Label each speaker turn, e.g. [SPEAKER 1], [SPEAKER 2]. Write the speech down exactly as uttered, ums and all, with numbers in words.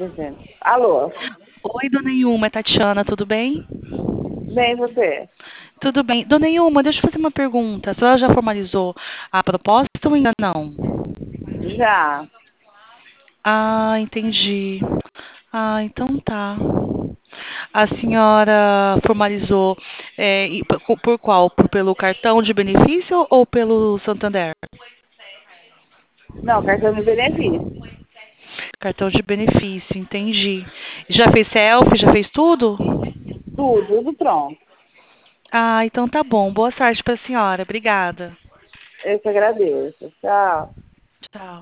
[SPEAKER 1] gente. Alô?
[SPEAKER 2] Oi, dona Ilma, é Tatiana, tudo bem?
[SPEAKER 1] Bem, você?
[SPEAKER 2] Tudo bem. Dona Ilma, deixa eu fazer uma pergunta. A senhora já formalizou a proposta ou ainda não?
[SPEAKER 1] Já.
[SPEAKER 2] Ah, entendi. Ah, então tá. A senhora formalizou é, e por, por qual? Por- pelo cartão de benefício ou pelo Santander?
[SPEAKER 1] Não, cartão de benefício.
[SPEAKER 2] Cartão de benefício, entendi. Já fez selfie, já fez tudo?
[SPEAKER 1] Tudo, tudo pronto.
[SPEAKER 2] Ah, então tá bom. Boa sorte para a senhora. Obrigada.
[SPEAKER 1] Eu que agradeço. Tchau.
[SPEAKER 2] Tchau.